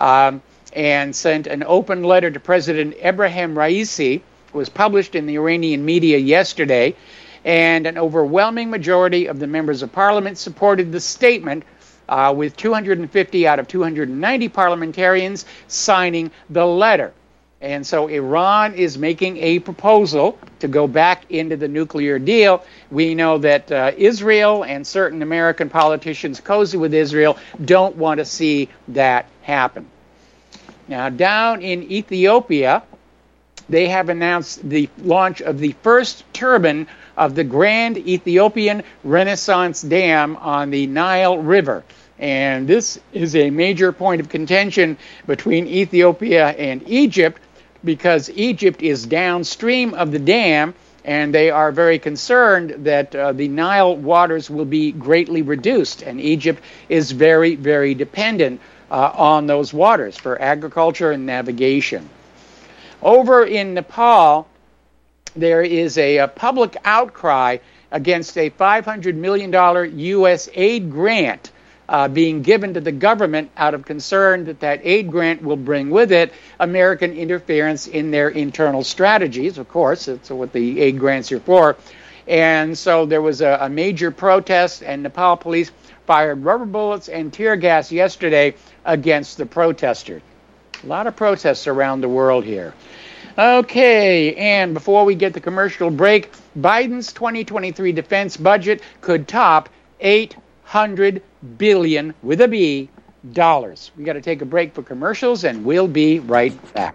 Speaker 2: and sent an open letter to President Ebrahim Raisi. It was published in the Iranian media yesterday, and an overwhelming majority of the members of parliament supported the statement, with 250 out of 290 parliamentarians signing the letter. And so Iran is making a proposal to go back into the nuclear deal. We know that Israel and certain American politicians cozy with Israel don't want to see that happen. Now, down in Ethiopia, they have announced the launch of the first turbine of the Grand Ethiopian Renaissance Dam on the Nile River. And this is a major point of contention between Ethiopia and Egypt, because Egypt is downstream of the dam, and they are very concerned that the Nile waters will be greatly reduced. And Egypt is very, very dependent on those waters for agriculture and navigation. Over in Nepal, there is a public outcry against a $500 million U.S. aid grant being given to the government out of concern that aid grant will bring with it American interference in their internal strategies. Of course, that's what the aid grants are for. And so there was a major protest, and Nepal police fired rubber bullets and tear gas yesterday against the protesters. A lot of protests around the world here. Okay, and before we get the commercial break, Biden's 2023 defense budget could top $800 billion with a B dollars. We got to take a break for commercials, and we'll be right back.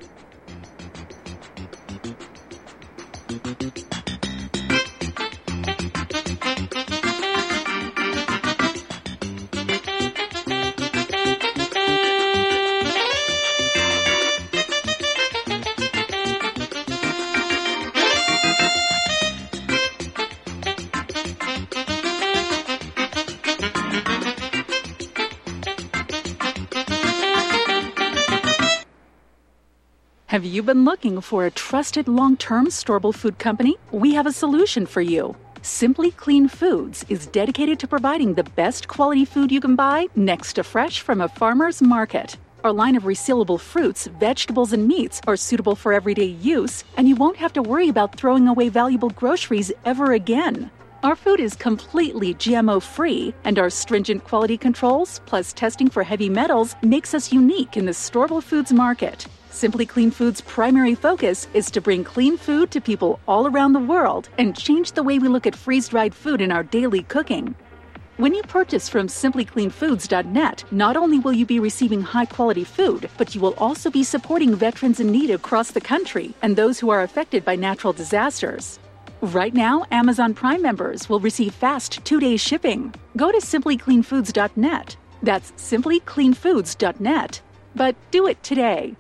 Speaker 12: Have you been looking for a trusted long-term storable food company? We have a solution for you. Simply Clean Foods is dedicated to providing the best quality food you can buy next to fresh from a farmer's market. Our line of resealable fruits, vegetables, and meats are suitable for everyday use, and you won't have to worry about throwing away valuable groceries ever again. Our food is completely GMO-free, and our stringent quality controls, plus testing for heavy metals, makes us unique in the storable foods market. Simply Clean Foods' primary focus is to bring clean food to people all around the world and change the way we look at freeze-dried food in our daily cooking. When you purchase from simplycleanfoods.net, not only will you be receiving high-quality food, but you will also be supporting veterans in need across the country and those who are affected by natural disasters. Right now, Amazon Prime members will receive fast 2-day shipping. Go to simplycleanfoods.net. That's simplycleanfoods.net. But do it today.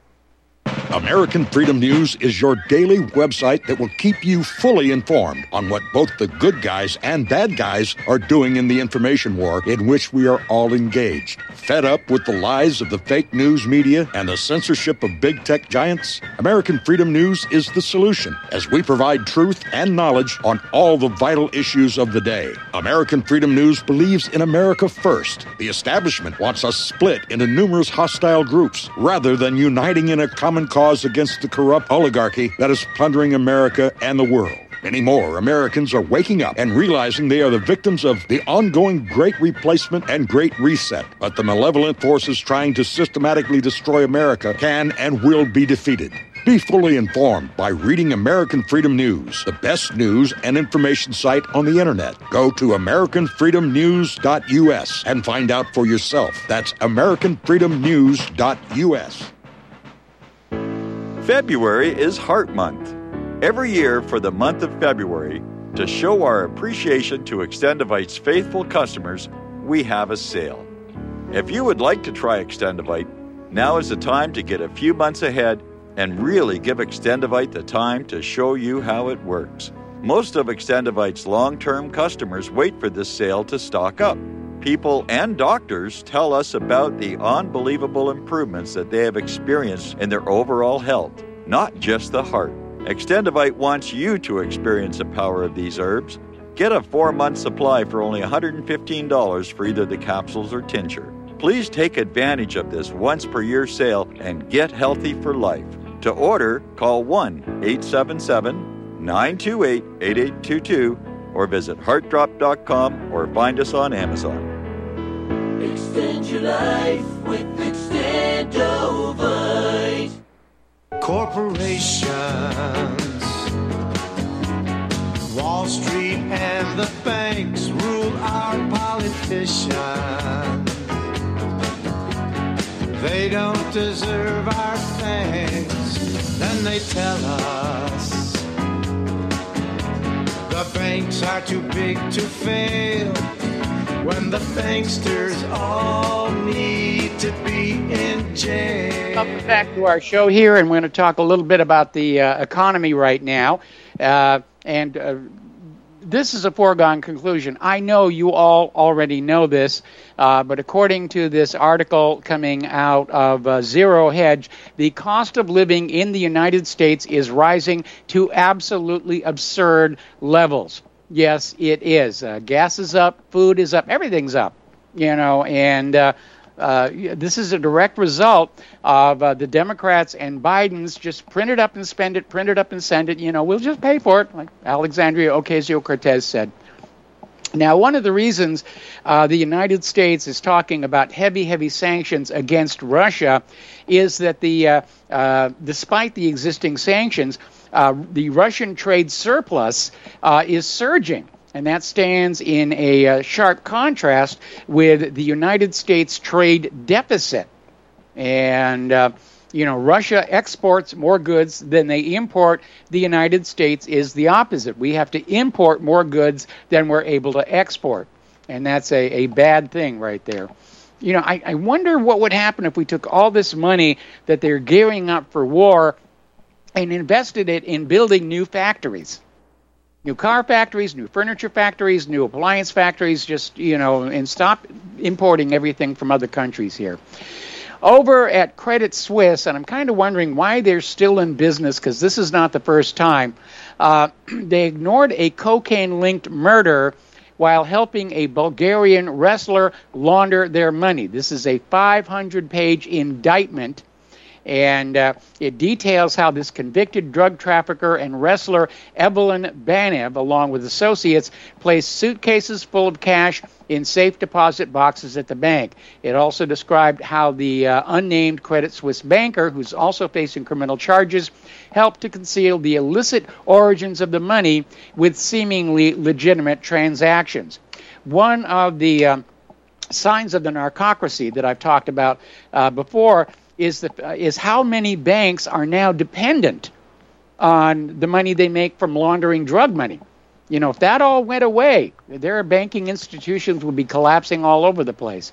Speaker 8: American Freedom News is your daily website that will keep you fully informed on what both the good guys and bad guys are doing in the information war in which we are all engaged. Fed up with the lies of the fake news media and the censorship of big tech giants? American Freedom News is the solution, as we provide truth and knowledge on all the vital issues of the day. American Freedom News believes in America first. The establishment wants us split into numerous hostile groups rather than uniting in a common cause against the corrupt oligarchy that is plundering America and the world. Many more Americans are waking up and realizing they are the victims of the ongoing Great Replacement and Great Reset. But the malevolent forces trying to systematically destroy America can and will be defeated. Be fully informed by reading American Freedom News, the best news and information site on the internet. Go to AmericanFreedomNews.us and find out for yourself. That's AmericanFreedomNews.us.
Speaker 9: February is Heart Month. Every year for the month of February, to show our appreciation to Extendivite's faithful customers, we have a sale. If you would like to try Extendivite, now is the time to get a few months ahead and really give Extendivite the time to show you how it works. Most of Extendivite's long-term customers wait for this sale to stock up. People and doctors tell us about the unbelievable improvements that they have experienced in their overall health, not just the heart. Extendivite wants you to experience the power of these herbs. Get a 4-month supply for only $115 for either the capsules or tincture. Please take advantage of this once-per-year sale and get healthy for life. To order, call 1-877-928-8822 or visit heartdrop.com or find us on Amazon.
Speaker 10: Extend your life with Extendovite.
Speaker 13: Corporations, Wall Street and the banks rule our politicians. They don't deserve our thanks, then they tell us the banks are too big to fail, when the banksters all need to be in jail.
Speaker 2: Welcome back to our show here, and we're going to talk a little bit about the economy right now. And this is a foregone conclusion. I know you all already know this, but according to this article coming out of Zero Hedge, the cost of living in the United States is rising to absolutely absurd levels. Yes, it is. Gas is up, food is up, everything's up, and this is a direct result of the Democrats and Biden's just print it up and spend it, print it up and send it. We'll just pay for it, like Alexandria Ocasio-Cortez said. Now, one of the reasons the United States is talking about heavy sanctions against Russia is that despite the existing sanctions, the Russian trade surplus is surging. And that stands in a sharp contrast with the United States trade deficit. And, Russia exports more goods than they import. The United States is the opposite. We have to import more goods than we're able to export. And that's a bad thing right there. I wonder what would happen if we took all this money that they're gearing up for war and invested it in building new factories. New car factories, new furniture factories, new appliance factories, and stop importing everything from other countries here. Over at Credit Suisse, and I'm kind of wondering why they're still in business, because this is not the first time, they ignored a cocaine-linked murder while helping a Bulgarian wrestler launder their money. This is a 500-page indictment. And it details how this convicted drug trafficker and wrestler Evelyn Banev, along with associates, placed suitcases full of cash in safe deposit boxes at the bank. It also described how the unnamed Credit Suisse banker, who's also facing criminal charges, helped to conceal the illicit origins of the money with seemingly legitimate transactions. One of the signs of the narcocracy that I've talked about before is how many banks are now dependent on the money they make from laundering drug money. If that all went away, their banking institutions would be collapsing all over the place.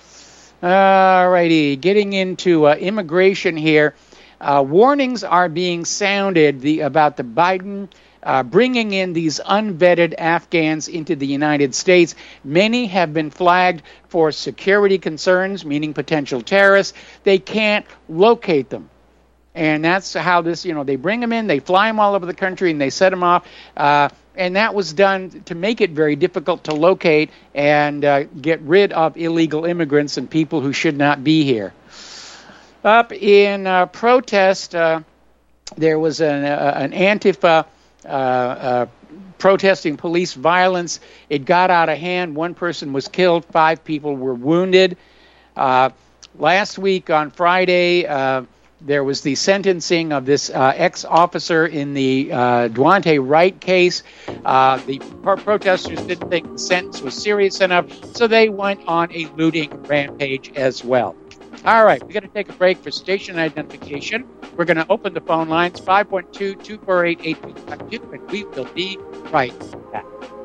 Speaker 2: All righty, getting into immigration here. Warnings are being sounded about the Biden bringing in these unvetted Afghans into the United States. Many have been flagged for security concerns, meaning potential terrorists. They can't locate them. And that's how this, they bring them in, they fly them all over the country, and they set them off. And that was done to make it very difficult to locate and get rid of illegal immigrants and people who should not be here. Up in protest, there was an Antifa protesting police violence. It got out of hand. One person was killed. 5 people were wounded. Last week on Friday, there was the sentencing of this ex-officer in the Duante Wright case. The protesters didn't think the sentence was serious enough, so they went on a looting rampage as well. All right, we're going to take a break for station identification. We're going to open the phone lines, 512-248-8252, and we will be right back.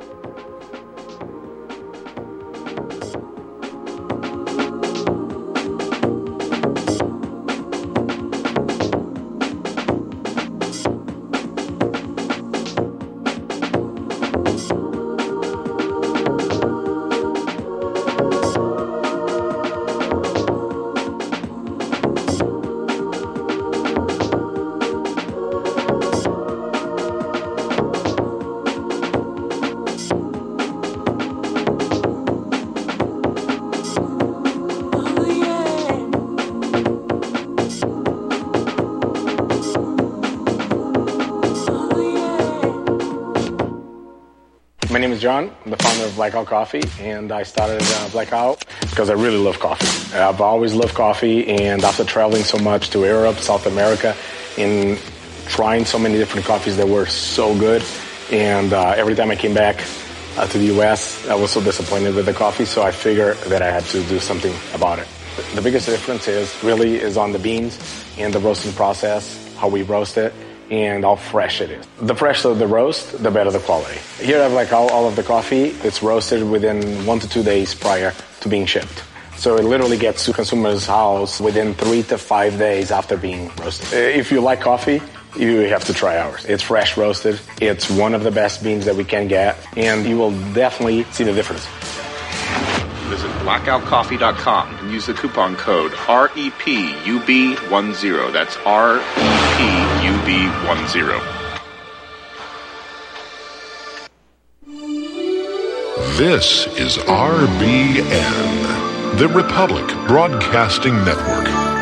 Speaker 14: My name is John. I'm the founder of Blackout Coffee, and I started Blackout because I really love coffee. I've always loved coffee, and after traveling so much to Europe, South America, and trying so many different coffees that were so good, and every time I came back to the U.S., I was so disappointed with the coffee, so I figured that I had to do something about it. The biggest difference is on the beans and the roasting process, how we roast it, and how fresh it is. The fresher the roast, the better the quality. Here I have all of the coffee. It's roasted within 1 to 2 days prior to being shipped. So it literally gets to consumers' house within 3 to 5 days after being roasted. If you like coffee, you have to try ours. It's fresh roasted. It's one of the best beans that we can get, and you will definitely see the difference.
Speaker 15: Visit blackoutcoffee.com and use the coupon code REPUB10. That's REPUB10.
Speaker 16: This is RBN, the Republic Broadcasting Network.